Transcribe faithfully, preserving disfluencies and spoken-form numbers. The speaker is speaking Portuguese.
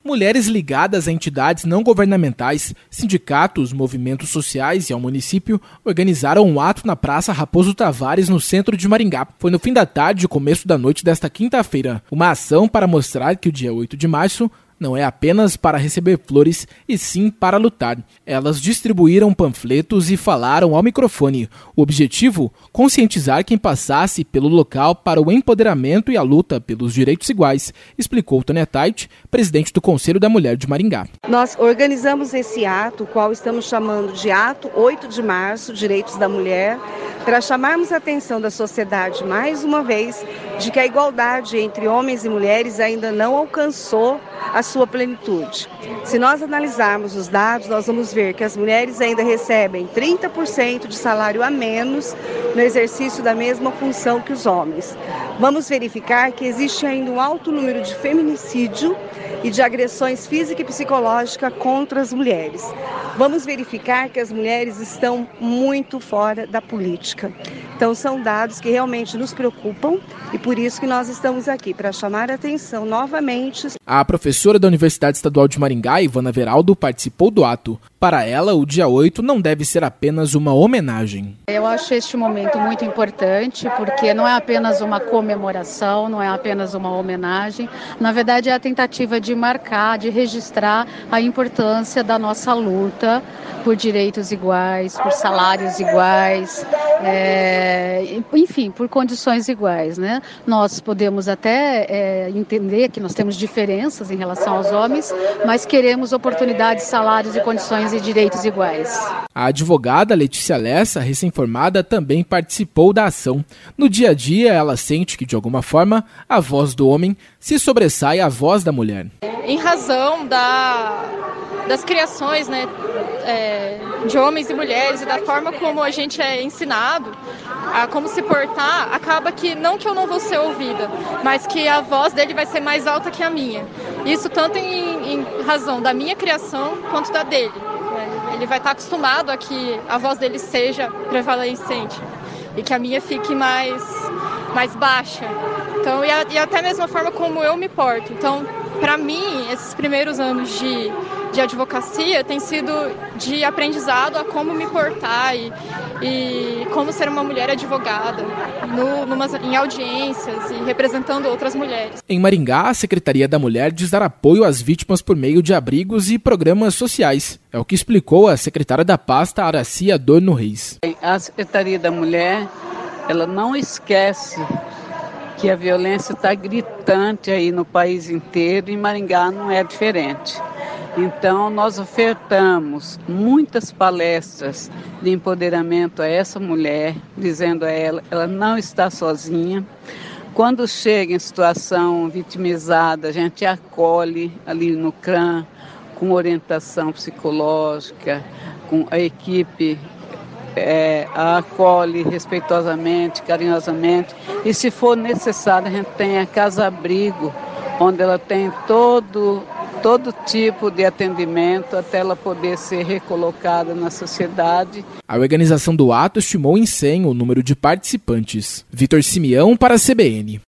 Mulheres ligadas a entidades não governamentais, sindicatos, movimentos sociais e ao município organizaram um ato na Praça Raposo Tavares, no centro de Maringá. Foi no fim da tarde e começo da noite desta quinta-feira. Uma ação para mostrar que o dia oito de março não é apenas para receber flores, e sim para lutar. Elas distribuíram panfletos e falaram ao microfone. O objetivo? Conscientizar quem passasse pelo local para o empoderamento e a luta pelos direitos iguais, explicou Tônia Tait, presidente do Conselho da Mulher de Maringá. Nós organizamos esse ato, o qual estamos chamando de Ato oito de março, Direitos da Mulher, para chamarmos a atenção da sociedade, mais uma vez, de que a igualdade entre homens e mulheres ainda não alcançou a sua plenitude. Se nós analisarmos os dados, nós vamos ver que as mulheres ainda recebem trinta por cento de salário a menos no exercício da mesma função que os homens. Vamos verificar que existe ainda um alto número de feminicídio e de agressões física e psicológica contra as mulheres. Vamos verificar que as mulheres estão muito fora da política. Então são dados que realmente nos preocupam e por isso que nós estamos aqui, para chamar a atenção novamente. A professora da Universidade Estadual de Maringá, Ivana Veraldo, participou do ato. Para ela, o dia oito não deve ser apenas uma homenagem. Eu acho este momento muito importante, porque não é apenas uma comemoração, não é apenas uma homenagem. Na verdade, é a tentativa de marcar, de registrar a importância da nossa luta por direitos iguais, por salários iguais, é, enfim, por condições iguais, né? Nós podemos até é, entender que nós temos diferenças em relação aos homens, mas queremos oportunidades, salários e condições e direitos iguais. A advogada Letícia Lessa, recém-formada, também participou da ação. No dia a dia, ela sente que, de alguma forma, a voz do homem se sobressai à voz da mulher. Em razão da, das criações, né, é, de homens e mulheres e da forma como a gente é ensinado a como se portar, acaba que não que eu não vou ser ouvida, mas que a voz dele vai ser mais alta que a minha. Isso tanto em, em razão da minha criação quanto da dele. Né? Ele vai estar acostumado a que a voz dele seja prevalecente e que a minha fique mais, mais baixa. Então, e, a, e até mesmo a forma como eu me porto. Então, para mim, esses primeiros anos de, de advocacia tem sido de aprendizado a como me portar e, e como ser uma mulher advogada no, numas, em audiências e representando outras mulheres. Em Maringá, a Secretaria da Mulher diz dar apoio às vítimas por meio de abrigos e programas sociais. É o que explicou a secretária da pasta, Araci Adorno Reis. A Secretaria da Mulher, ela não esquece que a violência está gritante aí no país inteiro e Maringá não é diferente. Então, nós ofertamos muitas palestras de empoderamento a essa mulher, dizendo a ela, ela não está sozinha. Quando chega em situação vitimizada, a gente acolhe ali no C R A M, com orientação psicológica, com a equipe É, a acolhe respeitosamente, carinhosamente, e se for necessário a gente tem a casa-abrigo, onde ela tem todo, todo tipo de atendimento até ela poder ser recolocada na sociedade. A organização do ato estimou em cem o número de participantes. Vitor Simeão para a C B N.